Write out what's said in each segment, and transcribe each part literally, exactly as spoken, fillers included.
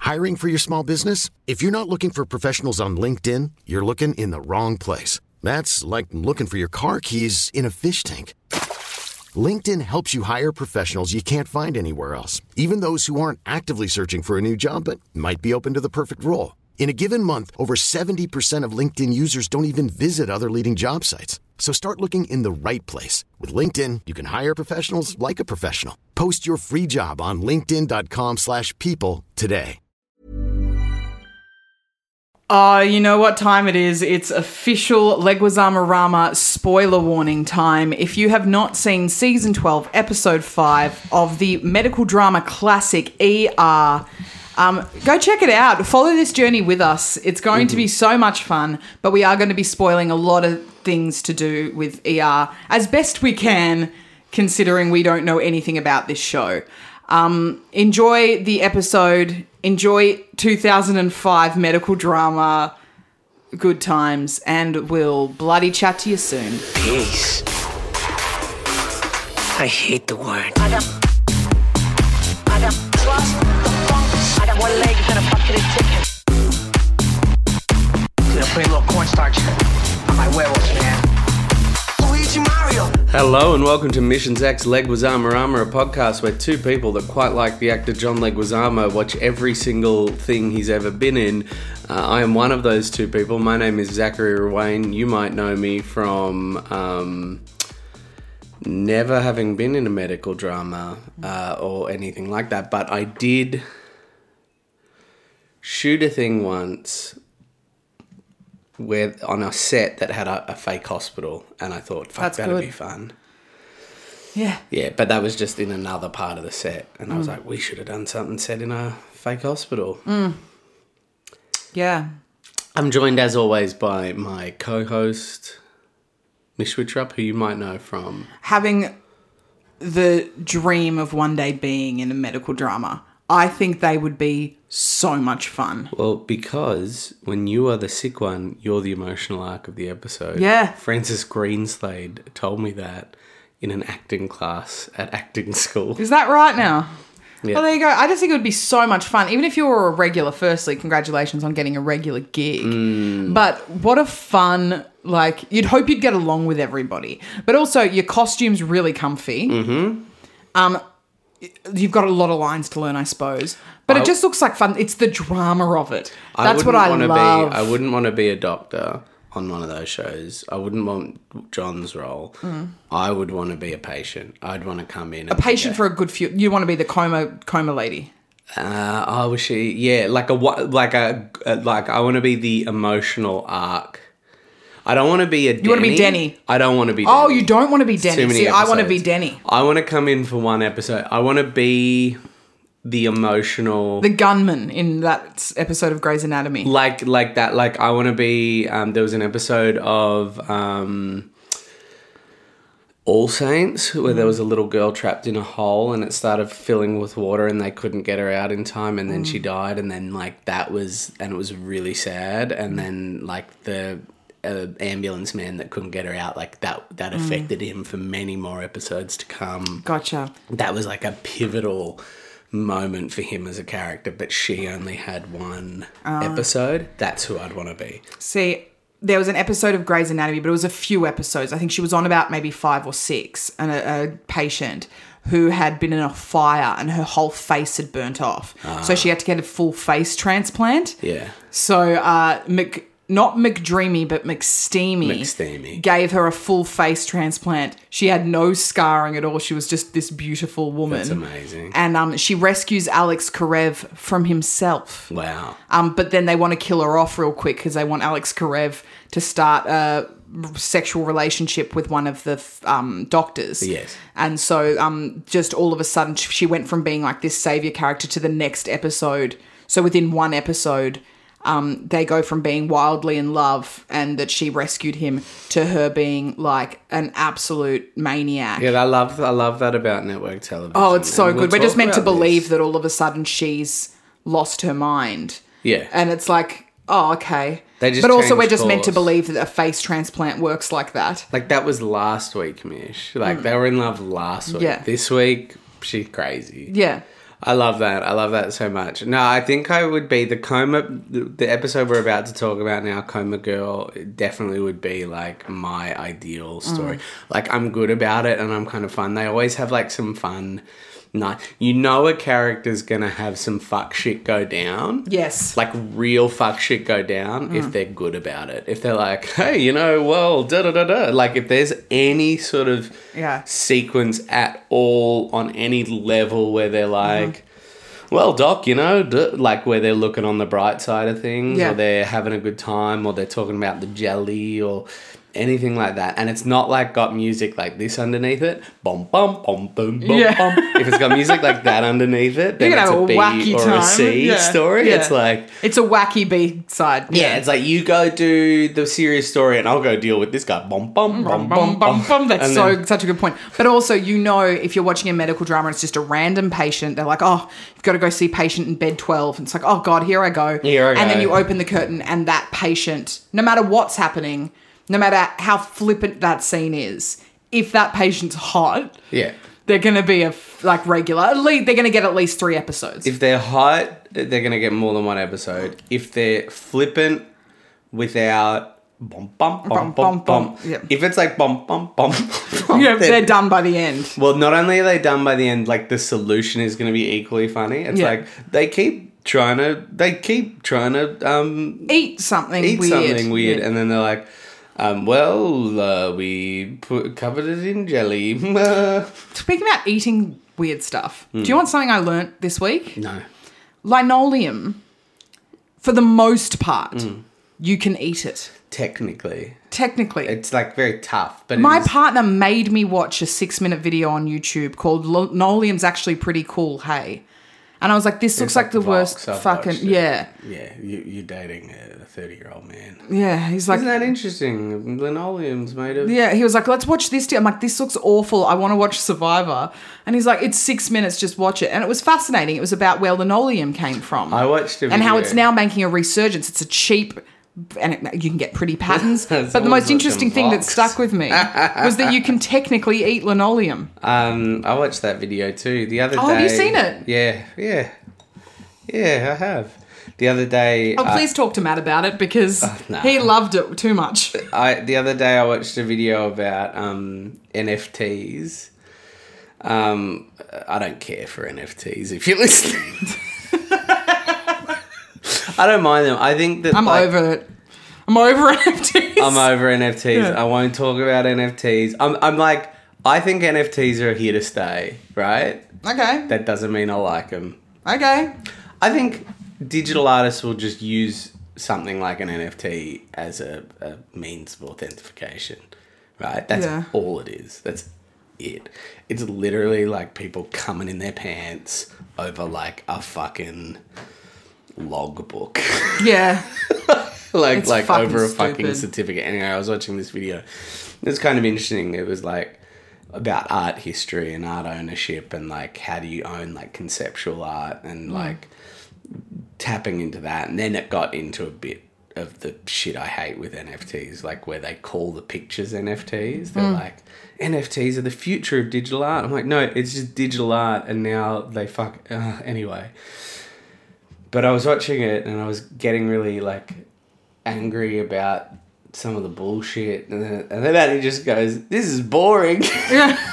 Hiring for your small business? If you're not looking for professionals on LinkedIn, you're looking in the wrong place. That's like looking for your car keys in a fish tank. LinkedIn helps you hire professionals you can't find anywhere else, even those who aren't actively searching for a new job but might be open to the perfect role. In a given month, over seventy percent of LinkedIn users don't even visit other leading job sites. So start looking in the right place. With LinkedIn, you can hire professionals like a professional. Post your free job on linkedin.com slash people today. Oh, you know what time it is? It's official Leguizamo Rama spoiler warning time. If you have not seen season twelve, episode five of the medical drama classic E R, um, go check it out. Follow this journey with us. It's going mm-hmm. to be so much fun, but we are going to be spoiling a lot of things to do with E R as best we can, considering we don't know anything about this show. Um, enjoy the episode. Enjoy two thousand five medical drama. Good times. And we'll bloody chat to you soon. Peace. I hate the word. I got, I got trust, the funk. I got one leg and a bucket of chicken. Gonna put a little cornstarch on my werewolf, man. Luigi Mario. Hello and welcome to Missions X Leguizamo Rama, a podcast where two people that quite like the actor John Leguizamo watch every single thing he's ever been in. Uh, I am one of those two people. My name is Zachary Ruane. You might know me from um, never having been in a medical drama uh, or anything like that, but I did shoot a thing once where on a set that had a, a fake hospital, and I thought, fuck, That's that'd good. be fun. Yeah. Yeah, but that was just in another part of the set, and mm. I was like, we should have done something set in a fake hospital. Mm. Yeah. I'm joined, as always, by my co-host, Mish Wittrup, who you might know from... Having the dream of one day being in a medical drama. I think they would be so much fun. Well, because when you are the sick one, you're the emotional arc of the episode. Yeah. Francis Greenslade told me that in an acting class at acting school. Is that right now? Yeah. Well, there you go. I just think it would be so much fun. Even if you were a regular, firstly, congratulations on getting a regular gig. Mm. But what a fun, like, you'd hope you'd get along with everybody. But also, your costume's really comfy. Mm-hmm. Um... You've got a lot of lines to learn, I suppose. But I, it just looks like fun. It's the drama of it. That's I what I love. Be, I wouldn't want to be a doctor on one of those shows. I wouldn't want John's role. Mm. I would want to be a patient. I'd want to come in. A patient for a good few. You want to be the coma coma lady. Uh, I wish she, yeah, like a like a like I want to be the emotional arc. I don't want to be a Denny. You want to be Denny? I don't want to be Denny. Oh, you don't want to be Denny. Too many See, episodes. I want to be Denny. I want to come in for one episode. I want to be the emotional... The gunman in that episode of Grey's Anatomy. Like like that. Like, I want to be... Um, there was an episode of um, All Saints where mm. there was a little girl trapped in a hole and it started filling with water and they couldn't get her out in time and then mm. she died and then, like, that was... And it was really sad. And then, like, the... Uh, ambulance man that couldn't get her out, like that that affected mm. him for many more episodes to come. Gotcha. That was like a pivotal moment for him as a character, but she only had one uh, episode. That's who I'd want to be. See, there was an episode of Grey's Anatomy, but it was a few episodes. I think she was on about maybe five or six, and a, a patient who had been in a fire and her whole face had burnt off. Uh, so she had to get a full face transplant. Yeah. So uh, Mc... Not McDreamy, but McSteamy, McSteamy gave her a full face transplant. She had no scarring at all. She was just this beautiful woman. That's amazing. And um, she rescues Alex Karev from himself. Wow. Um, but then they want to kill her off real quick because they want Alex Karev to start a sexual relationship with one of the um, doctors. Yes. And so um, just all of a sudden she went from being like this savior character to the next episode. So within one episode... Um, they go from being wildly in love and that she rescued him to her being like an absolute maniac. Yeah, I love I love that about network television. Oh, it's so and good. We'll We're just meant to believe this. that all of a sudden she's lost her mind. Yeah. And it's like, oh, okay. They just but also we're just course. meant to believe that a face transplant works like that. Like that was last week, Mish. Like mm. they were in love last week. Yeah. This week, she's crazy. Yeah. I love that. I love that so much. No, I think I would be the Coma, the, the episode we're about to talk about now, Coma Girl, it definitely would be like my ideal story. Mm. Like I'm good about it and I'm kind of fun. They always have like some fun. No, you know a character's gonna have some fuck shit go down. Yes. Like real fuck shit go down mm. if they're good about it. If they're like, hey, you know, well, da da da da. Like if there's any sort of yeah. sequence at all on any level where they're like, mm-hmm. well, Doc, you know, d-, like where they're looking on the bright side of things yeah. or they're having a good time or they're talking about the jelly or anything like that, and it's not like got music like this underneath it, bum bum bum boom bum yeah. bum. If it's got music like that underneath it, then it's have a a B wacky or time. a C yeah. story. Yeah. It's like it's a wacky B side. Yeah. yeah, it's like you go do the serious story, and I'll go deal with this guy. Bum bum bum bum bum. bum. That's and so then, such a good point. But also, you know, if you're watching a medical drama, it's just a random patient. They're like, oh, you've got to go see patient in bed twelve. And it's like, oh God, here I go. Here I go. And then you open the curtain, and that patient, no matter what's happening. No matter how flippant that scene is, if that patient's hot, yeah, they're going to be a like regular. At least they're going to get at least three episodes. If they're hot, they're going to get more than one episode. If they're flippant without bum bum bum bum bum, yeah. if it's like bum bum bum, bum yeah, they're done by the end. Well, not only are they done by the end, like the solution is going to be equally funny. It's yeah. like they keep trying to, they keep trying to um eat something, eat weird. something weird, yeah. and then they're like. Um, well, uh, we put, covered it in jelly. Speaking about eating weird stuff, mm. do you want something I learnt this week? No. Linoleum, for the most part, mm. you can eat it. Technically. Technically. It's like very tough. But my it is- partner made me watch a six minute video on YouTube called Linoleum's Actually Pretty Cool, Hey. And I was like, this looks like, like the Vox, worst I've fucking... watched it. Yeah. Yeah, you, you're dating a thirty-year-old man. Yeah, he's like... Isn't that interesting? Linoleum's made of... Yeah, he was like, let's watch this. I'm like, this looks awful. I want to watch Survivor. And he's like, it's six minutes, just watch it. And it was fascinating. It was about where linoleum came from. I watched it. And how it's now making a resurgence. It's a cheap... And it, you can get pretty patterns. But the most interesting thing that stuck with me was that you can technically eat linoleum. Um, I watched that video too the other oh, day. Oh, have you seen it? Yeah, yeah. Yeah, I have. The other day... Oh, please uh, talk to Matt about it because uh, nah. he loved it too much. I The other day I watched a video about um, N F Ts. Um, I don't care for N F Ts if you're listening. I don't mind them. I think that... I'm like, over it. I'm over N F Ts. I'm over N F Ts. Yeah. I won't talk about N F Ts. I'm, I'm like... I think N F Ts are here to stay, right? Okay. That doesn't mean I like them. Okay. I think digital artists will just use something like an N F T as a, a means of authentication, right? That's yeah. all it is. That's it. It's literally like people coming in their pants over like a fucking logbook. Yeah. like it's like over a stupid. fucking certificate. Anyway, I was watching this video. It was kind of interesting. It was like about art history and art ownership and like how do you own like conceptual art and mm. like tapping into that. And then it got into a bit of the shit I hate with N F Ts, like where they call the pictures N F Ts. They're mm. like, N F Ts are the future of digital art. I'm like, no, it's just digital art and now they fuck... Uh, anyway. But I was watching it and I was getting really like angry about some of the bullshit, and then, and then Annie just goes, "This is boring." Yeah.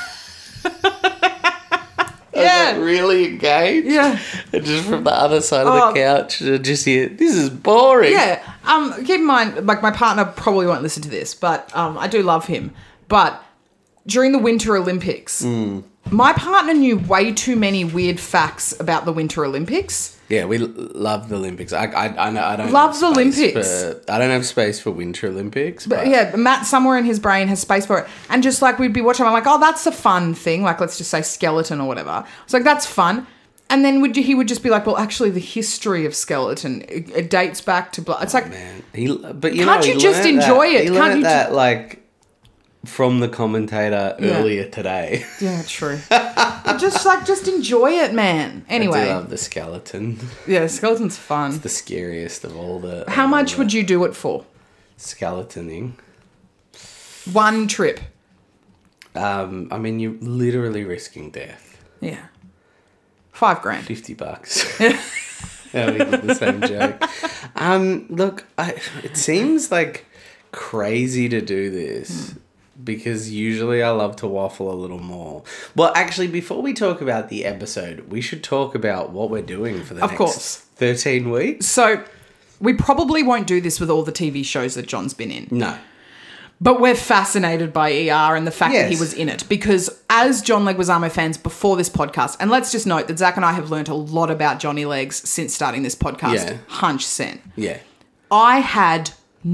yeah. Like, really engaged. Yeah. And just from the other side of oh. the couch, I just hear, "This is boring." Yeah. Um. Keep in mind, like my partner probably won't listen to this, but um, I do love him. But during the Winter Olympics, mm. my partner knew way too many weird facts about the Winter Olympics. Yeah, we l- love the Olympics. I, I, I, know, I don't love the have Olympics. For, I don't have space for Winter Olympics. But, but yeah, Matt somewhere in his brain has space for it. And just like we'd be watching, I'm like, oh, that's a fun thing. Like, let's just say skeleton or whatever. It's like, that's fun. And then would you, he would just be like, well, actually, the history of skeleton, it, it dates back to... Blah. It's like... Oh, man. He, but you can't know, you he just enjoy that, it? He Can't learned you that, ju- like... from the commentator yeah. earlier today. Yeah, true. just like, just enjoy it, man. Anyway. I do love the skeleton. Yeah, skeleton's fun. It's the scariest of all the... How all much the would you do it for? Skeletoning. One trip. Um, I mean, you're literally risking death. Yeah. Five grand. fifty bucks. Yeah, we did the same joke. Um, look, I, it seems like crazy to do this because usually I love to waffle a little more. Well, actually, before we talk about the episode, we should talk about what we're doing for the Of next course. thirteen weeks. So we probably won't do this with all the T V shows that John's been in. No. But we're fascinated by E R and the fact that he Yes. was in it. Because as John Leguizamo fans before this podcast, and let's just note that Zach and I have learnt a lot about Johnny Legs since starting this podcast. Yeah. one hundred percent. Yeah. I had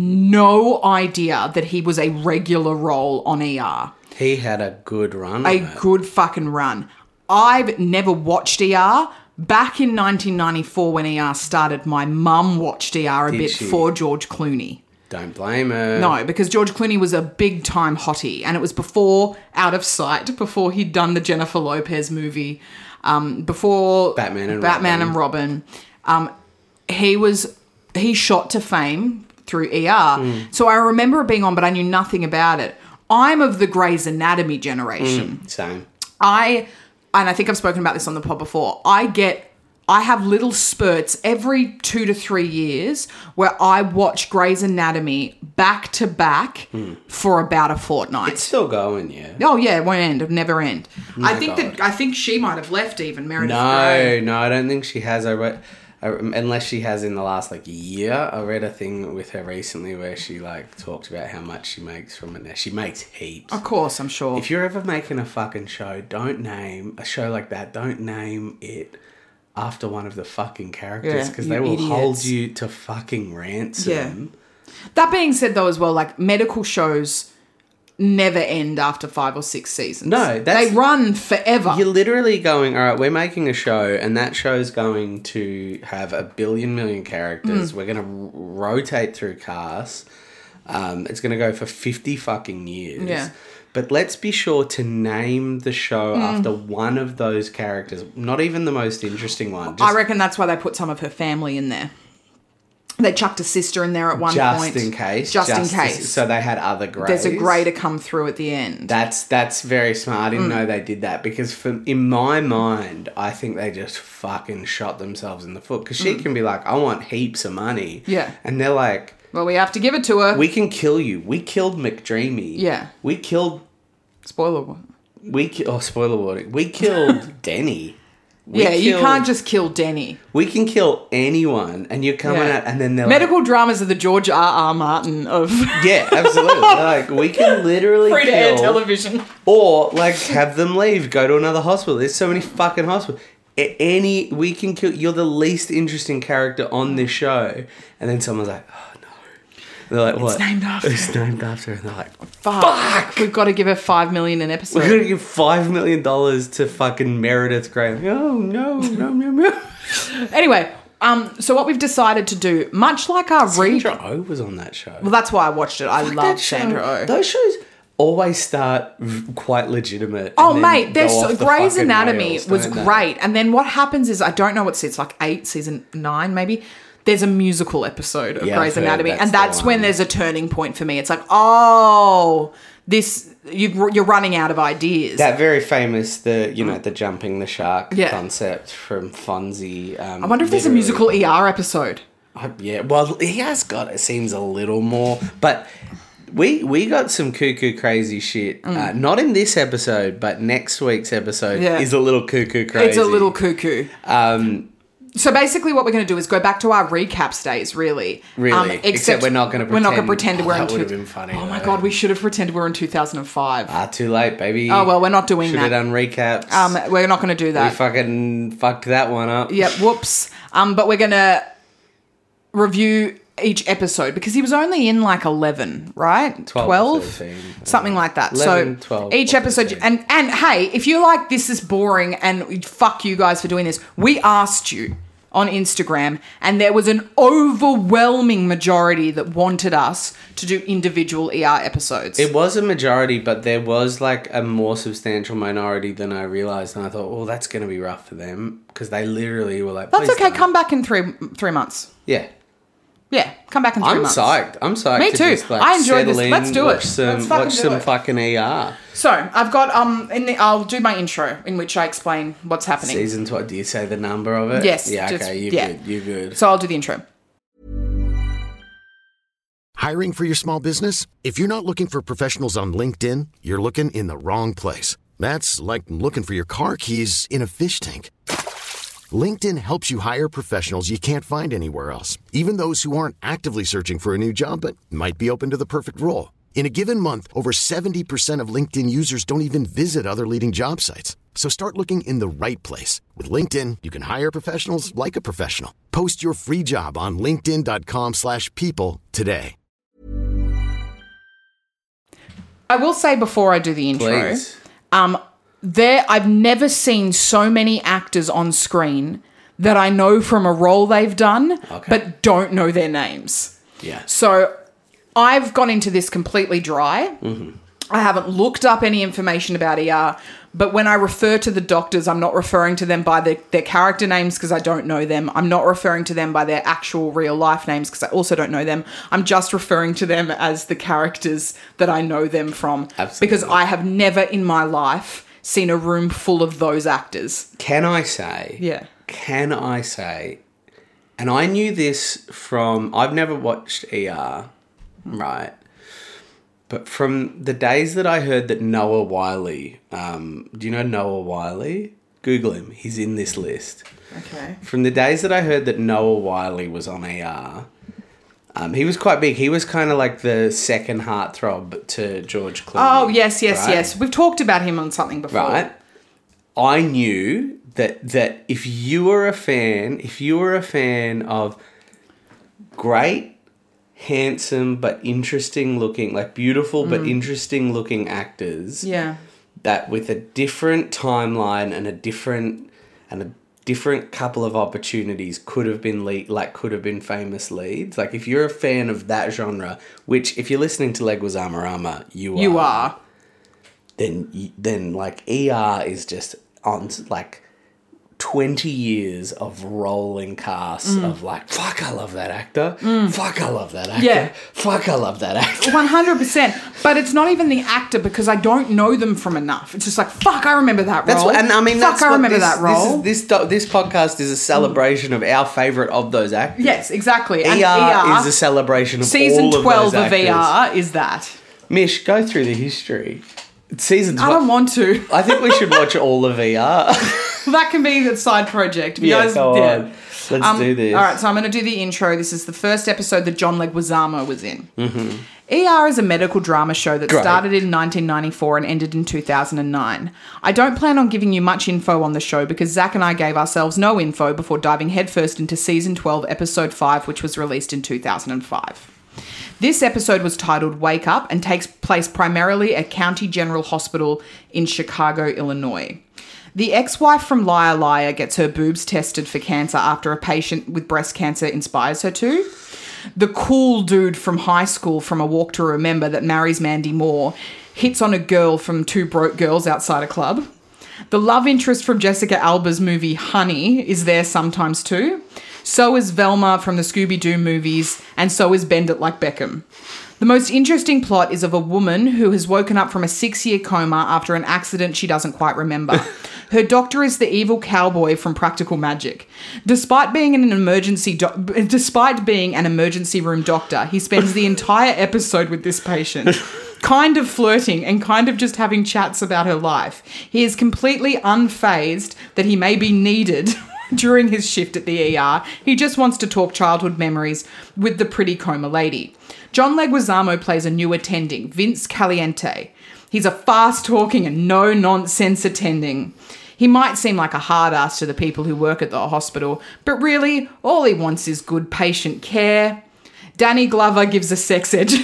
no idea that he was a regular role on E R. He had a good run. A on it. good fucking run. I've never watched E R. Back in nineteen ninety-four when E R started, my mum watched E R a Did bit she? for George Clooney. Don't blame her. No, because George Clooney was a big time hottie, and it was before Out of Sight, before he'd done the Jennifer Lopez movie, um, before Batman and Batman Robin. and Robin. Um, he was he shot to fame through E R. Mm. So I remember it being on, but I knew nothing about it. I'm of the Grey's Anatomy generation. Same. I and I think I've spoken about this on the pod before. I get I have little spurts every two to three years where I watch Grey's Anatomy back to back for about a fortnight. It's still going, yeah. Oh yeah, it won't end. It'll never end. I think God. that I think she might have left even Meredith No, Grey. no, I don't think she has. I read, I, unless she has in the last like year. I read a thing with her recently where she like talked about how much she makes from it now. She makes heaps. Of course, I'm sure. If you're ever making a fucking show, don't name a show like that. Don't name it after one of the fucking characters Yeah, because you they will idiots. hold you to fucking ransom. That being said, though, as well, like medical shows never end after five or six seasons. No, that's- they run forever. You're literally going, all right, we're making a show and that show's going to have a billion million characters. Mm. We're going to r- rotate through casts. Um, it's going to go for fifty fucking years. Yeah. But let's be sure to name the show Mm. after one of those characters. Not even the most interesting one. I Just, reckon that's why they put some of her family in there. They chucked a sister in there at one just point. in case. Just, in to- case. So they had other greys. There's a grey to come through at the end. That's that's very smart. I Mm. didn't know they did that because for, in my mind, I think they just fucking shot themselves in the foot because she can be like, I want heaps of money. Mm. Yeah. And they're like, well, we have to give it to her. we can kill you. We killed McDreamy. Yeah. We killed, Spoiler. we ki- oh, spoiler warning. We killed Denny. We yeah, you killed- can't just kill Denny. We can kill anyone and you're coming Yeah. out and then they're Medical like, dramas are the George R. R. Martin of yeah, absolutely. Like, we can literally free to air kill- television. Or, like, have them leave, go to another hospital. There's so many fucking hospitals. A- Any, we can kill, you're the least interesting character on this show. And then someone's like, oh no. And they're like, what? It's named after It's her. named after her. And they're like, Fuck. We've got to give her five million an episode. we're going to give five million dollars to fucking Meredith Grey. Like, oh no, no, no, no. Anyway, um, so what we've decided to do, much like our re- Sandra Oh was on that show. well, that's why I watched it. I Fuck love that show. Sandra Oh. Those shows always start v- quite legitimate. Oh, and then mate, there's go so, off the Grey's fucking Anatomy rails, was don't they? great. And then what happens is, I don't know what's it's like eight, season nine, maybe. There's a musical episode of Yeah, Grey's I've heard Anatomy. that's And the that's when one. there's a turning point for me. It's like, oh, this, you, you're running out of ideas. That very famous, the you know, the jumping the shark Yeah. concept from Fonzie. Um, I wonder if there's a literally- musical E R episode. Uh, yeah, well, he has got, it seems a little more, but we we got some cuckoo crazy shit. Uh, not in this episode, but next week's episode Mm. Yeah. is a little cuckoo crazy. It's a little cuckoo. Um, So basically, what we're going to do is go back to our recap days, really. Really? Except we're not gonna We're not going to pretend- pretend Oh, we're in. that two- would've been funny, Oh my though. god, we should have pretended we're in two thousand five. ah, too late, baby. Oh, well, we're not doing Should that. have done recaps. Um, we're not going to do we that. fucking fucked that one up. Yep, whoops. Um, but we're going to review each episode because he was only in like eleven, right? twelve or thirteen. Something like that. eleven, so twelve each or episode, thirteen. and and hey, if you're like this is boring and fuck you guys for doing this, we asked you on Instagram, and there was an overwhelming majority that wanted us to do individual E R episodes. It was a majority, but there was like a more substantial minority than I realised. And I thought, oh, that's going to be rough for them because they literally were like, That's "Please okay. don't." Come back in three three months. Yeah. Yeah, come back in three I'm months. psyched. I'm psyched. Me to too. Just, like, I enjoyed settle this. in, Let's do it. watch Some, Let's fucking watch do some it. fucking E R. So I've got um. In the, I'll do my intro in which I explain what's happening. Season twelve. Do you say the number of it? Yes. Yeah. just- Okay. You're yeah. good. You're good. So I'll do the intro. Hiring for your small business? If you're not looking for professionals on LinkedIn, you're looking in the wrong place. That's like looking for your car keys in a fish tank. LinkedIn helps you hire professionals you can't find anywhere else, even those who aren't actively searching for a new job but might be open to the perfect role. In a given month, over seventy percent of LinkedIn users don't even visit other leading job sites. So start looking in the right place. With LinkedIn, you can hire professionals like a professional. Post your free job on linkedin.com slash people today. I will say before I do the intro, Please. um, there I've never seen so many actors on screen that I know from a role they've done, Okay. but don't know their names. Yeah. So I've gone into this completely dry. Mm-hmm. I haven't looked up any information about E R, but when I refer to the doctors, I'm not referring to them by the, their character names because I don't know them. I'm not referring to them by their actual real life names because I also don't know them. I'm just referring to them as the characters that I know them from. Absolutely. Because I have never in my life seen a room full of those actors. Can I say? Yeah. Can I say? And I knew this from. I've never watched E R, right? But from the days that I heard that Noah Wiley, um, do you know Noah Wiley? Google him. He's in this list. Okay. From the days that I heard that Noah Wiley was on E R, um, he was quite big. He was kind of like the second heartthrob to George Clooney. Oh, yes, yes, right? yes. We've talked about him on something before. Right. I knew that that if you were a fan, if you were a fan of great, handsome but interesting looking, like beautiful but interesting looking actors, Yeah. that with a different timeline and a different and a different couple of opportunities could have been lead, like could have been famous leads. Like if you're a fan of that genre, which if you're listening to Leguizamo Rama, you are. You are. Then y- then like E R is just on like twenty years of rolling casts Mm. of like, fuck, I love that actor. Fuck, I love that actor. Yeah. Fuck, I love that actor. one hundred percent. But it's not even the actor because I don't know them from enough. It's just like, fuck, I remember that role. That's what, and I mean, fuck, that's I what remember this, that role. This, is, this do- this podcast is a celebration of our favourite of those actors. Yes, exactly. And E R, E R is a celebration of season all of twelve those of E actors. R is that. Mish, go through the history. Season I twelve. don't want to. I think we should watch all of E R. That can be the side project. You Yeah, guys, go yeah. on. Let's Um, do this. All right, so I'm going to do the intro. This is the first episode that John Leguizamo was in. Mm-hmm. E R is a medical drama show that Great. started in nineteen ninety-four and ended in two thousand nine. I don't plan on giving you much info on the show because Zach and I gave ourselves no info before diving headfirst into season twelve, episode five, which was released in two thousand five. This episode was titled Wake Up and takes place primarily at County General Hospital in Chicago, Illinois. The ex-wife from Liar Liar gets her boobs tested for cancer after a patient with breast cancer inspires her to. The cool dude from high school from A Walk to Remember that marries Mandy Moore hits on a girl from Two Broke Girls Outside a Club. The love interest from Jessica Alba's movie Honey is there sometimes too. So is Velma from the Scooby-Doo movies, and so is Bend It Like Beckham. The most interesting plot is of a woman who has woken up from a six-year coma after an accident she doesn't quite remember. Her doctor is the evil cowboy from Practical Magic. Despite being an emergency, do- despite being an emergency room doctor, he spends the entire episode with this patient, kind of flirting and kind of just having chats about her life. He is completely unfazed that he may be needed during his shift at the E R. He just wants to talk childhood memories with the pretty coma lady. John Leguizamo plays a new attending, Vince Caliente. He's a fast-talking and no-nonsense attending. He might seem like a hard ass to the people who work at the hospital, but really, all he wants is good patient care. Danny Glover gives a sex ed...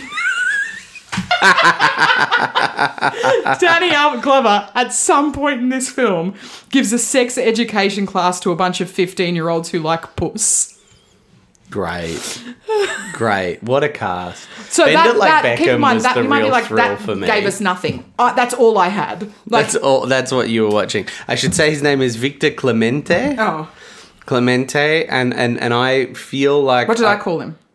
Danny Albert Glover, at some point in this film, gives a sex education class to a bunch of fifteen-year-olds who like puss. Great. Great. What a cast. So Bend that, It Like that keep Beckham in mind, was that the you might be real like, thrill that for me. gave us nothing. Uh, that's all I had. Like, That's all. That's what you were watching. I should say his name is Victor Clemente. oh, Clemente, and, and, and I feel like... what did I call him?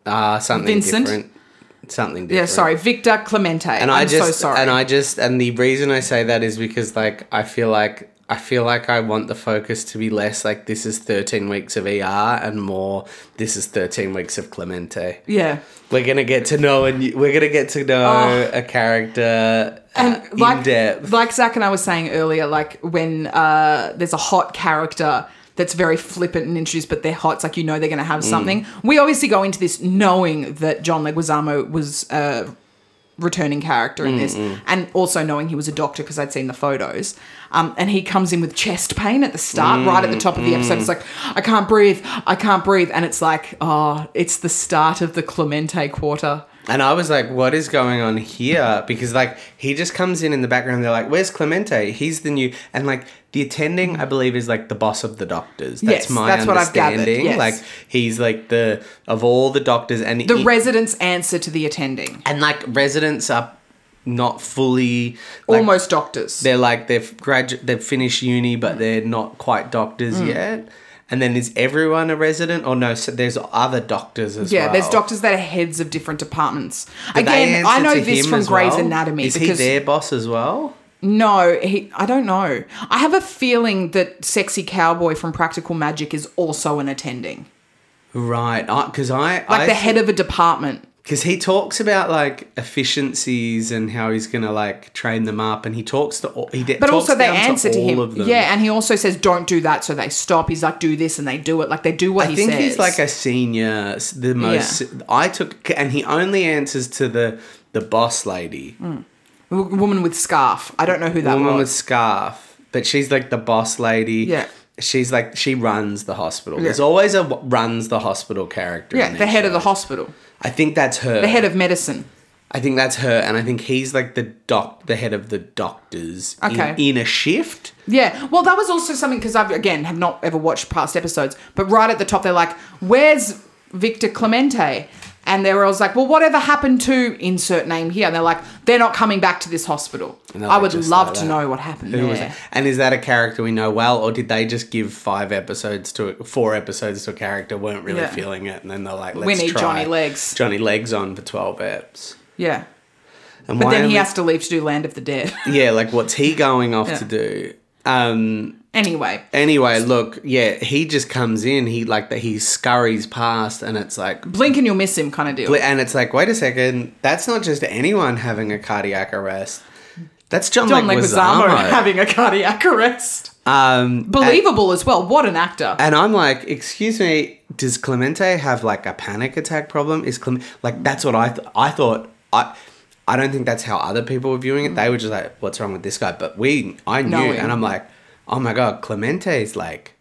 Uh, something Vincent? different. Something different. Yeah, sorry, Victor Clemente. And I'm I just, so sorry. And I just, and the reason I say that is because, like, I feel like, I feel like I want the focus to be less like this is thirteen weeks of E R and more this is thirteen weeks of Clemente. yeah. We're gonna get to know, and we're gonna get to know Oh. a character And uh, like, in depth. like Zach and I was saying earlier, like when uh, there's a hot character that's very flippant and introduced, but they're hot, it's like you know they're going to have something. We obviously go into this knowing that John Leguizamo was a returning character in this, and also knowing he was a doctor because I'd seen the photos. Um, and he comes in with chest pain at the start, right at the top of the episode. It's like, I can't breathe, I can't breathe. And it's like, oh, it's the start of the Clemente quarter. And I was like, what is going on here? Because, like, he just comes in in the background. They're like, where's Clemente? He's the new... And, like, the attending, I believe, is, like, the boss of the doctors. That's Yes, my that's what I've understanding. gathered, yes. Like, he's, like, the... Of all the doctors... and The he, residents answer to the attending. And, like, residents are not fully... Like, Almost doctors. They're, like, they've gradu- they've finished uni, but they're not quite doctors Mm. yet. And then is everyone a resident? Or no, so there's other doctors as Yeah, well. there's doctors that are heads of different departments. Do they Again, I answer know to this him from as Grey's well? Anatomy Is because he their boss as well? no, he I don't know. I have a feeling that Sexy Cowboy from Practical Magic is also an attending. Right, because I... Like I the head of a department. Because he talks about, like, efficiencies and how he's going to, like, train them up. And he talks to... all- He de- But talks also they down answer to, all him. of them. Yeah, and he also says don't do that, so they stop. He's like, do this, and they do it. Like they do what I he think says. he's, like, a senior, s- the most... I took... And he only answers to the, the boss lady. W- woman with scarf. I don't know who that woman was. with scarf. But she's, like, the boss lady. Yeah. She's, like... She runs the hospital. Yeah. There's always a w- runs the hospital character. Yeah, in the these head of the shows. hospital. I think that's her. The head of medicine. I think that's her, and I think he's like the doc, the head of the doctors in- Okay. in, a shift. Yeah, well, that was also something because I again have not ever watched past episodes, but right at the top they're like, "Where's Victor Clemente?" And they were always like, "Well, whatever happened to insert name here?" And they're like, "They're not coming back to this hospital." And they're I like, would just love like to that. know what happened Who there. was that? And is that a character we know well, or did they just give five episodes to a, four episodes to a character, weren't really Yeah. feeling it, and then they're like, "Let's We need try Johnny Legs." Johnny Legs on for twelve eps." Yeah, And but why then he only- has to leave to do Land of the Dead. Yeah, like what's he going off Yeah. to do? Um. Anyway, Anyway, look, yeah, he just comes in, he like that, he scurries past, and it's like. blink and you'll miss him kind of deal. And it's like, wait a second, that's not just anyone having a cardiac arrest. That's John, John Leguizamo. Leguizamo having a cardiac arrest. Um, Believable as well. What an actor. And I'm like, excuse me, does Clemente have like a panic attack problem? Is Clem- like that's what I th- I thought. I I don't think that's how other people were viewing it. They were just like, what's wrong with this guy? But we, I knew, Knowing. and I'm like, oh my god, Clemente's like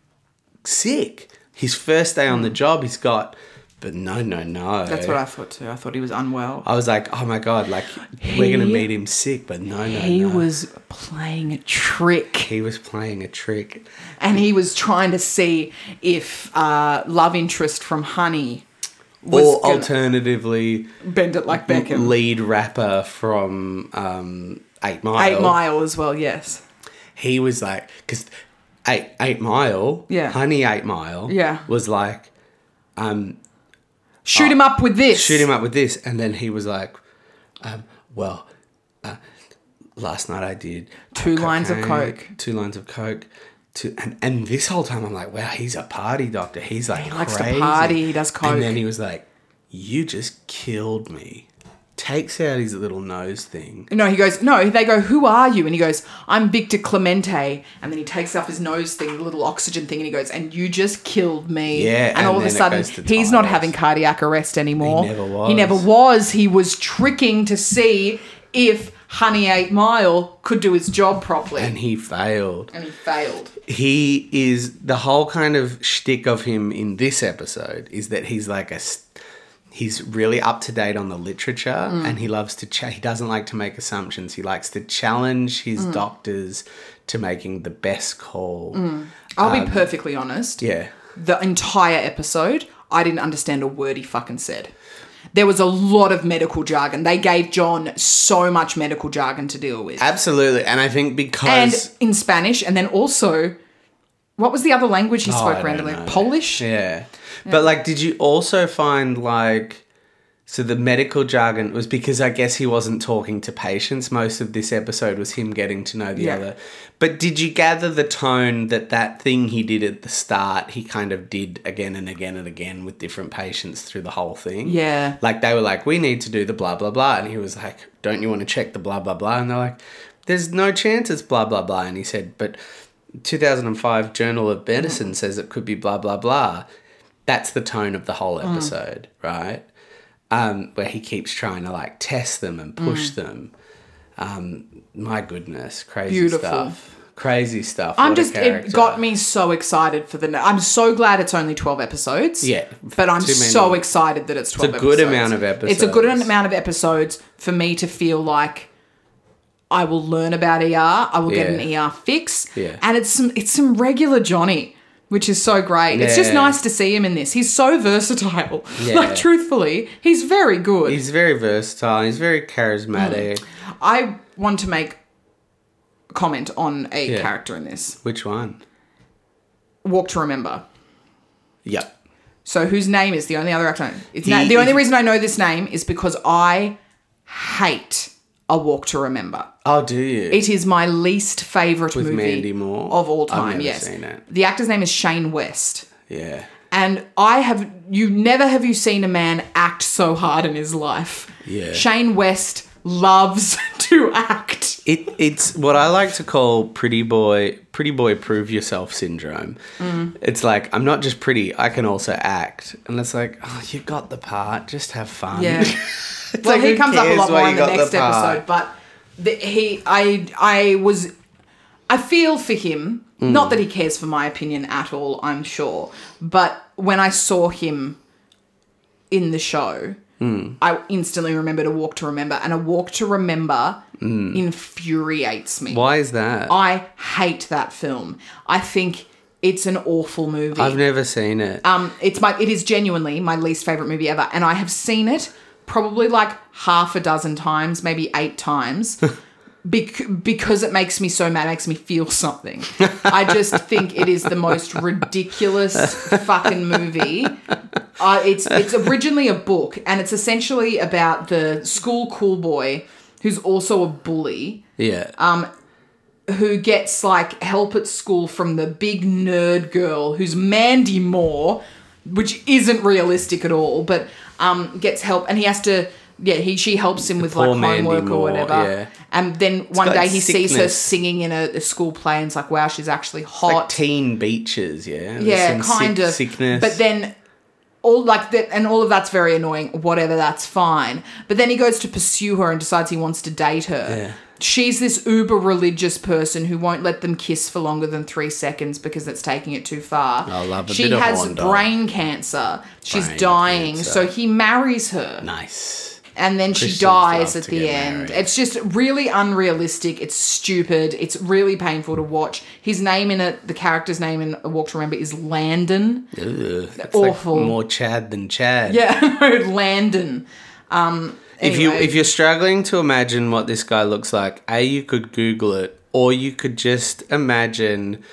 sick. His first day on the job, he's got. But no, no, no. That's what I thought too. I thought he was unwell. I was like, oh my god, like we're gonna He- meet him sick, but no, no, He no. was playing a trick. He was playing a trick. And he was trying to see if uh, love interest from Honey was Or gonna alternatively, bend it like Beckham. lead rapper from um, Eight Mile. Eight Mile as well, yes. He was like, because Eight Eight Mile, Yeah. Honey Eight Mile, Yeah. was like, um, Shoot him up with this. shoot him up with this, and then he was like, um, well, uh, last night I did Two lines of cocaine, coke. two lines of coke. To, and, and this whole time I'm like, wow, he's a party doctor. He's like, He likes to crazy. party, he does coke. And then he was like, you just killed me. Takes out his little nose thing. No, he goes, no, they go, who are you? And he goes, I'm Victor Clemente. And then he takes off his nose thing, the little oxygen thing, and he goes, and you just killed me. Yeah, And, and all of a then it sudden, goes to he's not titles. having cardiac arrest anymore. He never was. He never was. He was tricking to see if Honey Eight Mile could do his job properly. And he failed. And he failed. He is, the whole kind of shtick of him in this episode is that he's like a, s- he's really up to date on the literature and he loves to, cha- he doesn't like to make assumptions. He likes to challenge his doctors to making the best call. I'll be perfectly honest. Yeah. The entire episode, I didn't understand a word he fucking said. There was a lot of medical jargon. They gave John so much medical jargon to deal with. Absolutely. And I think because... And in Spanish, and then also, what was the other language he Oh, I spoke don't randomly? know. Polish? Yeah. But like, did you also find like So the medical jargon was because I guess he wasn't talking to patients. Most of this episode was him getting to know the Yeah. other. But did you gather the tone that that thing he did at the start, he kind of did again and again and again with different patients through the whole thing? Yeah. Like they were like, we need to do the blah, blah, blah. And he was like, don't you want to check the blah, blah, blah? And they're like, there's no chance it's blah, blah, blah. And he said, but two thousand five Journal of Medicine says it could be blah, blah, blah. That's the tone of the whole episode, mm. right? Um, where he keeps trying to like test them and push mm. them. Um, my goodness, crazy Beautiful. stuff. Crazy stuff. I'm What a just, it character. got me so excited for the, I'm so glad it's only twelve episodes. Yeah. But I'm too many. so excited that it's twelve It's a good episodes. amount of episodes. It's a good amount of episodes for me to feel like I will learn about E R. I will get Yeah. an E R fix. Yeah. And it's some, it's some regular Johnny, which is so great. It's just Yeah. nice to see him in this. He's so versatile. Yeah. Like, truthfully, he's very good. He's very versatile. He's very charismatic. Mm. I want to make a comment on a Yeah. character in this. Which one? Walk to Remember. Yep. So whose name is the only other actor? It's He na- the only is- reason I know this name is because I hate A Walk to Remember. Oh, do you? It is my least favourite With movie Mandy Moore? of all I've time. never yes, seen it. the actor's name is Shane West, Yeah. and I have you never have you seen a man act so hard in his life. Yeah. Shane West loves to act. It it's what I like to call pretty boy pretty boy prove yourself syndrome. Mm. It's like I'm not just pretty, I can also act. And it's like, oh, you got the part, just have fun. Yeah. It's Well, like, he who comes up a cares lot why more you in the got next part? episode, but the, he, I, I was, I feel for him. Mm. Not that he cares for my opinion at all, I'm sure. But when I saw him in the show, mm. I instantly remembered A Walk to Remember, and A Walk to Remember mm. infuriates me. Why is that? I hate that film. I think it's an awful movie. I've never seen it. Um, it's my, it is genuinely my least favorite movie ever, and I have seen it probably like half a dozen times, maybe eight times, bec- because it makes me so mad, it makes me feel something. I just think it is the most ridiculous fucking movie. Uh, it's it's originally a book, and it's essentially about the school cool boy who's also a bully. Yeah. Um, who gets like help at school from the big nerd girl who's Mandy Moore, which isn't realistic at all, but um, gets help, and he has to, yeah, he she helps him with Poor like Mandy homework Moore, or whatever. yeah. And then one got day he sees her sickness. singing in a, a school play, and it's like, wow, she's actually Like hot. teen beaches, yeah. There's Yeah, some kind sick- of. sickness. But then all like that, and all of that's very annoying. Whatever, that's fine. But then he goes to pursue her and decides he wants to date her. Yeah. She's this uber religious person who won't let them kiss for longer than three seconds because it's taking it too far. I love a she bit of has horn dog. brain cancer. She's Brain dying, cancer. so he marries her. Nice. And then she Christians dies love at to the get end. married. It's just really unrealistic. It's stupid. It's really painful to watch. His name in it, the character's name in A Walk to Remember is Landon. Ugh, that's Awful. Like more Chad than Chad. Yeah, Landon. Um, If you anyway. if you're struggling to imagine what this guy looks like, A, you could Google it, or you could just imagine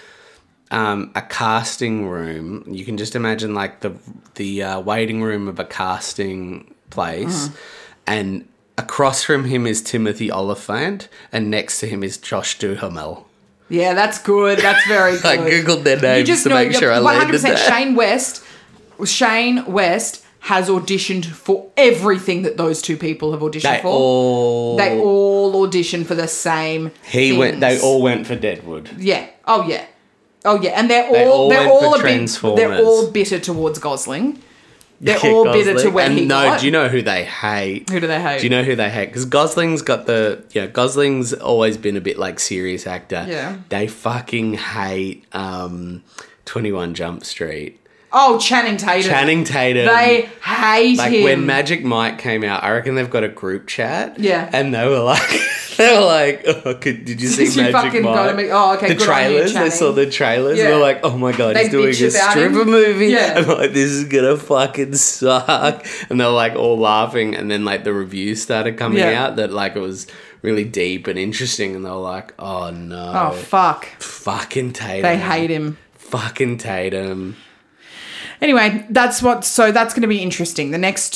um, a casting room. You can just imagine like the the uh, waiting room of a casting place, Mm. and across from him is Timothy Oliphant, and next to him is Josh Duhamel. Yeah, that's good. That's very good. I googled their names You just to know, make sure I one hundred landed percent there. Shane West. Shane West has auditioned for everything that those two people have auditioned They for. all They all auditioned for the same. he went. They things. all went for Deadwood. Yeah. Oh yeah. Oh yeah. And they're all They all they are went all for a bit. Transformers. They're all bitter towards Gosling. They're Yeah, all bitter to Gosling. where and he no, got. do you know who they hate? Who do they hate? Do you know who they hate? Because Gosling's got the, you know, Gosling's always been a bit like serious actor. Yeah. They fucking hate um, twenty-one Jump Street. Oh, Channing Tatum. Channing Tatum. They hate like him. when Magic Mike came out, I reckon they've got a group chat. Yeah. And they were like, they were like, oh, could, did you see Did you Magic fucking Mike? go to me- oh, okay, The good on you, trailers. They Channing. saw the trailers. Yeah. And they're like, oh my God, They he's doing a bitch about stripper him. movie. Yeah. And I'm like, this is going to fucking suck. And they're like all laughing. And then like the reviews started coming Yeah. out that like it was really deep and interesting. And they were like, oh no. Oh fuck. Fucking Tatum. They hate him. Fucking Tatum. Anyway, that's what. So that's going to be interesting. The next tw-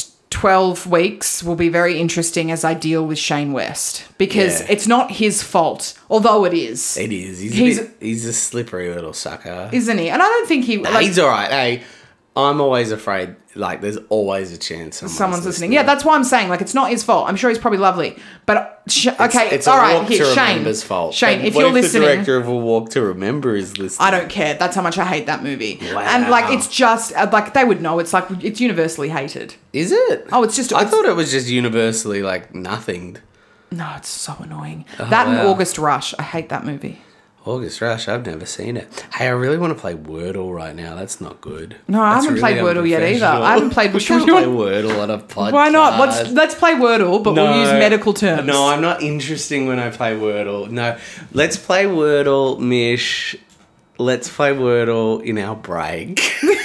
twelve weeks will be very interesting as I deal with Shane West because Yeah. it's not his fault, although it is. It is. He's, He's- a bit, he's a slippery little sucker. Isn't he? And I don't think he... Nah, like, he's all right. Hey, I'm always afraid, like, there's always a chance someone's, someone's listening. Yeah, that's why I'm saying, like, it's not his fault. I'm sure he's probably lovely. But, sh- okay, It's all a right, Walk here, to Shane. Remember's fault. Shane, But if what you're if listening... the director of A Walk to Remember is listening? I don't care. That's how much I hate that movie. Wow. And, like, it's just... uh, Like, they would know. It's, like, it's universally hated. Is it? Oh, it's just- I it's- thought it was just universally, like, nothinged. No, it's so annoying. that and Oh, wow. August Rush. I hate that movie. August Rush, I've never seen it. Hey, I really want to play Wordle right now. That's not good. No, I That's haven't played Wordle yet either. unprofessional. I haven't played- We should we can't do play it? Wordle on a podcast. Why not? Let's let's play Wordle, but we'll use medical terms. No, I'm not interesting when I play Wordle. No, let's play Wordle, Mish. Let's play Wordle in our break.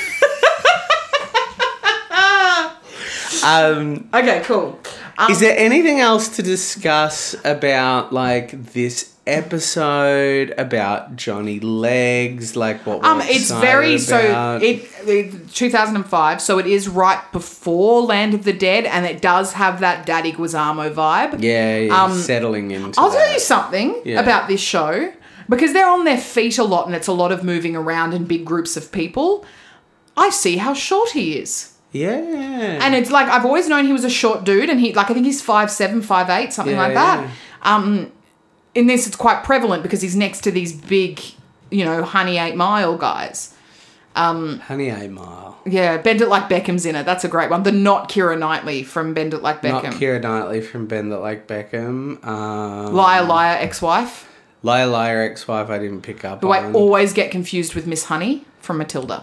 um, Okay, cool. Um, is there anything else to discuss about like this episode, about Johnny Legs, like what? We're um, it's very excited so. about? It, it two thousand five, so it is right before Land of the Dead, and it does have that Daddy Guizamo vibe. Yeah, yeah um, settling into. I'll that. tell you something Yeah. about this show because they're on their feet a lot, and it's a lot of moving around in big groups of people. I see how short he is. Yeah, And it's like, I've always known he was a short dude, and he, like, I think he's five seven, five eight, something Yeah, like that. yeah. Um, in this, it's quite prevalent because he's next to these big, you know, Honey Eight Mile guys. Honey Eight Mile. Yeah, Bend It Like Beckham's in it. That's a great one. The not Keira Knightley from Bend It Like Beckham. Not Keira Knightley from Bend It Like Beckham. Um, Liar, Liar, Ex-Wife. Liar Liar Ex-Wife I didn't pick up Who I on. always get confused with Miss Honey from Matilda.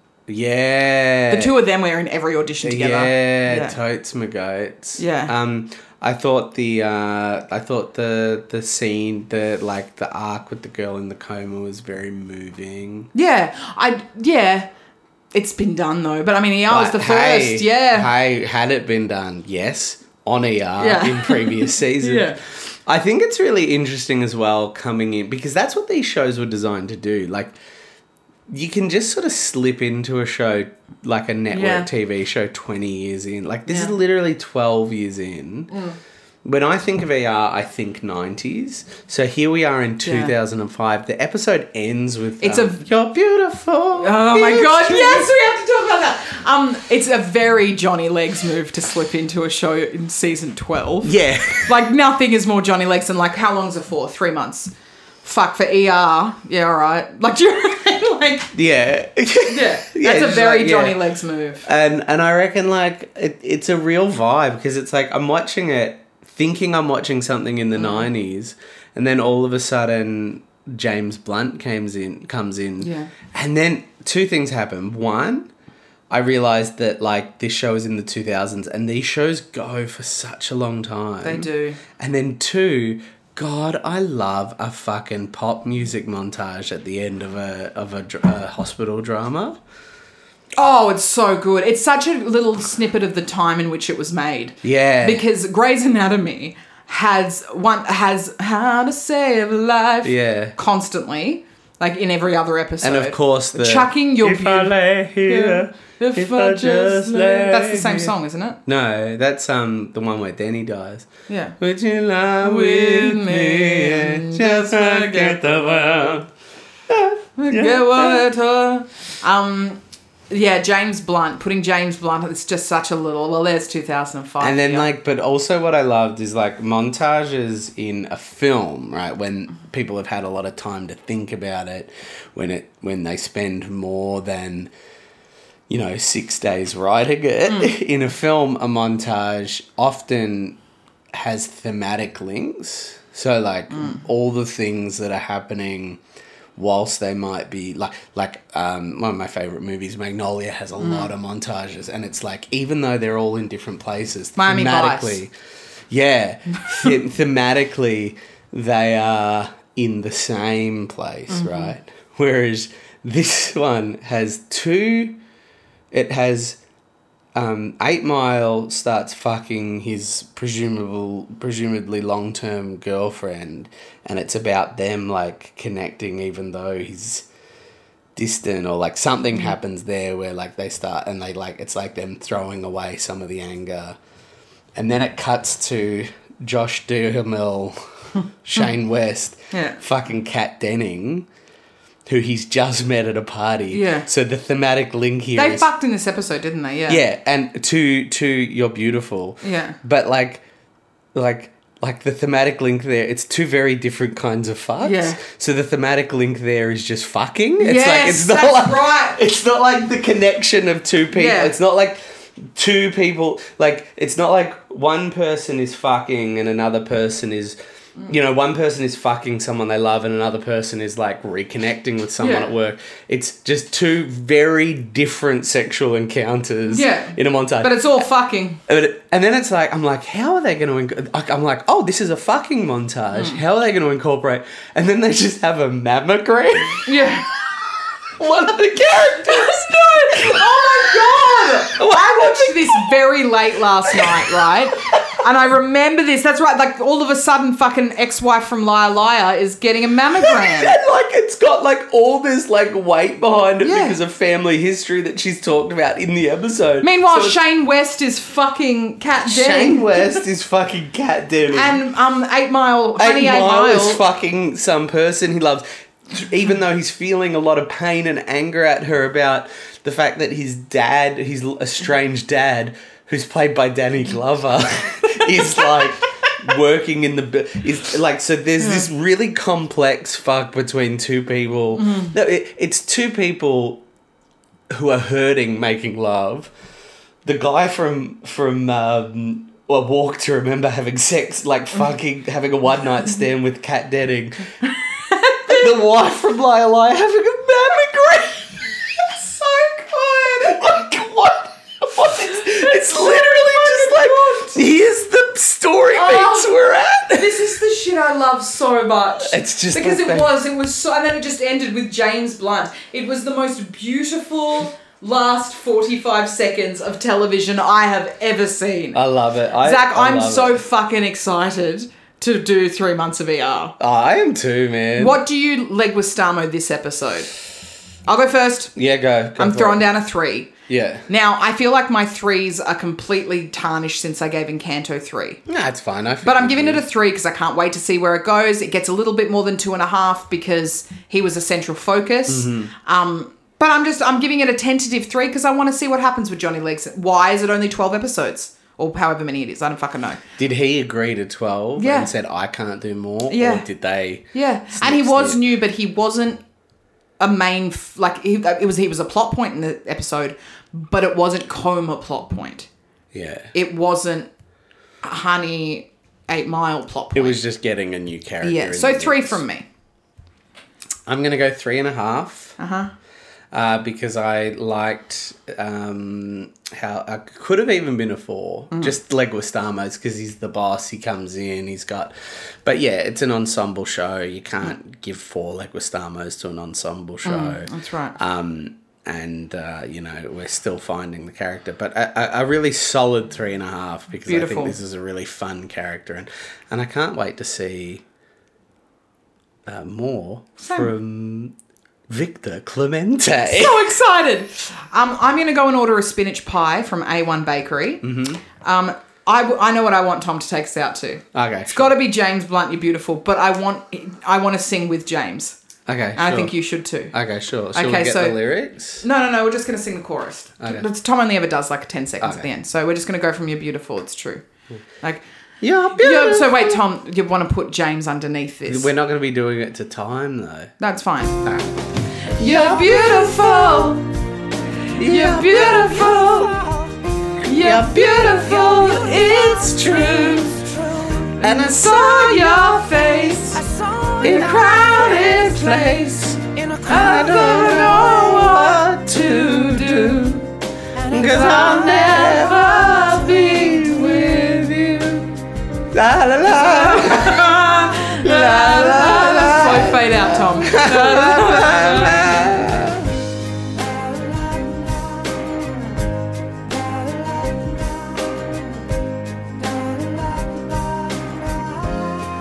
Yeah. The two of them were in every audition together. Yeah, Yeah. totes my goats. Yeah. Um, I thought the uh, I thought the the scene, the like the arc with the girl in the coma was very moving. Yeah, I yeah. It's been done though, but I mean, E R was But the hey, first. Yeah. Hey, had it been done, yes, on E R Yeah. in previous seasons. Yeah. I think it's really interesting as well coming in because that's what these shows were designed to do. Like, you can just sort of slip into a show like a network Yeah. T V show twenty years in. Like, this is Yeah. literally twelve years in. When I think of E R, I think nineties. So here we are in two thousand five. The episode ends with It's um, a- You're beautiful. Oh my It's god, true." yes, we have to talk about that. Um, it's a very Johnny Legs move to slip into a show in season twelve. Yeah. Like, nothing is more Johnny Legs than, like, how long's it for? Three months. Fuck, for E R. Yeah, alright. Like, do you know what I mean? Like, Yeah. yeah. That's a just very like, Johnny yeah. Legs move. And and I reckon like it, it's a real vibe because it's like I'm watching it thinking I'm watching something in the nineties and then all of a sudden James Blunt comes in comes in Yeah. and then two things happen. One, I realized that like this show is in the two thousands and these shows go for such a long time. They do. And then two, God, I love a fucking pop music montage at the end of a of a, dr- a hospital drama. Oh, it's so good. It's such a little snippet of the time in which it was made. Yeah. Because Grey's Anatomy has one has How to Save a Life Yeah. constantly, like in every other episode. And of course the chucking your If I lay here, If, if I I just just lay. lay That's the same here. song, isn't it? No, that's um the one where Danny dies. Yeah. Would you lie with me and just forget the world? Get what I Um, yeah, James Blunt, putting James Blunt, it's just such a little, well, there's two thousand five. And then yeah. like, but also what I loved is like montages in a film, right? When people have had a lot of time to think about it, when it when they spend more than, you know, six days writing it Mm. in a film, a montage often has thematic links. So like Mm. all the things that are happening whilst they might be like like um, one of my favorite movies, Magnolia, has a Mm. lot of montages, and it's like even though they're all in different places, Miami thematically, yeah, the- thematically they are in the same place, Mm-hmm. right? Whereas this one has two. It has um, Eight Mile starts fucking his presumable, presumably long-term girlfriend, and it's about them like connecting, even though he's distant, or like something happens there where like they start and they like it's like them throwing away some of the anger, and then it cuts to Josh Duhamel, Shane West, Yeah. fucking Kat Denning, who he's just met at a party. Yeah. So the thematic link here They is fucked in this episode, didn't they? Yeah. yeah, and to to You're Beautiful. Yeah. But like, like. Like the thematic link there, it's two very different kinds of fucks. Yeah. So the thematic link there is just fucking. It's Yes, like it's not that's like right. it's not like the connection of two people. Yeah. It's not like two people like it's not like one person is fucking and another person is you know, one person is fucking someone they love and another person is like reconnecting with someone Yeah. at work. It's just two very different sexual encounters Yeah. in a montage. But it's all fucking. But- And then it's like, I'm like, how are they going to... Inc- I'm like, oh, this is a fucking montage. Hmm. How are they going to incorporate... And then they just have a mammogram. Yeah. One of the characters. Oh my god! I watched this very late last night, right? And I remember this. That's right. Like all of a sudden, fucking ex-wife from Liar Liar is getting a mammogram. And like, it's got like all this like weight behind it Yeah. because of family history that she's talked about in the episode. Meanwhile, So it's- Shane West is fucking Kat Shane Denning. West is fucking Kat Denning. And um, Eight Mile, Eight Honey Eight Mile Mile. is fucking some person he loves. Even though he's feeling a lot of pain and anger at her about the fact that his dad, his estranged dad, who's played by Danny Glover, is like working in the... bu- is like So there's this really complex fuck between two people. Mm-hmm. No, it, it's two people who are hurting making love. The guy from... from um, A Walk to Remember having sex, like fucking having a one night stand with Kat Denning. The wife from Liar Liar having a mammogram. So good. Like, what? What? It's, it's literally just like, here's the story beats Oh. we're at. This is the shit I love so much. It's just because like it that. was, it was so, and then it just ended with James Blunt. It was the most beautiful last forty-five seconds of television I have ever seen. I love it. I, Zach, I I'm love so it. fucking excited to do three months of E R. I am too, man. What do you Leguizamo this episode? I'll go first. Yeah, go. go I'm for throwing it. down a three. Yeah. Now, I feel like my threes are completely tarnished since I gave Encanto three. Nah, it's fine. I But I'm giving it a three because I can't wait to see where it goes. It gets a little bit more than two and a half because he was a central focus. Mm-hmm. Um, but I'm just, I'm giving it a tentative three because I want to see what happens with Johnny Legs. Why is it only twelve episodes? Or however many it is. I don't fucking know. Did he agree to twelve Yeah. and said, I can't do more? Yeah. Or did they... Yeah. snip, And he was snip? new, but he wasn't a main, f- like, he, it was, he was a plot point in the episode, but it wasn't coma plot point. Yeah. It wasn't Honey Eight Mile plot point. It was just getting a new character. Yeah. in So the three mix. from me. I'm going to go three and a half. Uh-huh. Uh, because I liked um, how I could have even been a four. Mm. Just Leguizamo's because he's the boss. He comes in. He's got, but yeah, it's an ensemble show. You can't give four Leguizamo's to an ensemble show. Mm, that's right. Um, and uh, you know we're still finding the character, but a, a, a really solid three and a half because I Beautiful. think this is a really fun character, and and I can't wait to see uh, more Same. from Victor Clemente. So excited. Um, I'm going to go and order a spinach pie from A one Bakery. Mm-hmm. Um, I, w- I know what I want Tom to take us out to. Okay, It's got to be James Blunt, You're Beautiful, but I want I want to sing with James. Okay, And I sure. think you should too. Okay, sure. Shall Okay, we get so- the lyrics? No, no, no, we're just going to sing the chorus. Okay. But Tom only ever does like ten seconds at Okay. the end. So we're just going to go from You're Beautiful, it's true. Like, Yeah, yeah, so wait, Tom, you want to put James underneath this? We're not going to be doing it to time though. That's fine. Alright. You're beautiful. You're beautiful. You're beautiful. It's true. And I saw your face in a crowded place. I don't know what to do. Cause I'll never be with you. La la la. La la la. So fade out, Tom. La, la, la, la.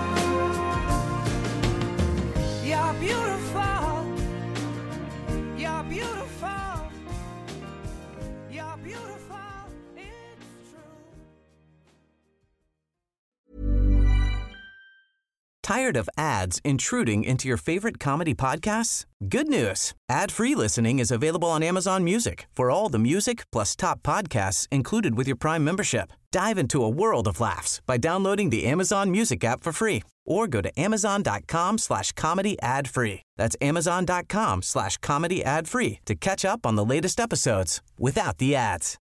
You're beautiful. You're Tired of ads intruding into your favorite comedy podcasts? Good news. Ad-free listening is available on Amazon Music for all the music plus top podcasts included with your Prime membership. Dive into a world of laughs by downloading the Amazon Music app for free or go to amazon.com slash comedy ad free. That's amazon.com slash comedy ad free to catch up on the latest episodes without the ads.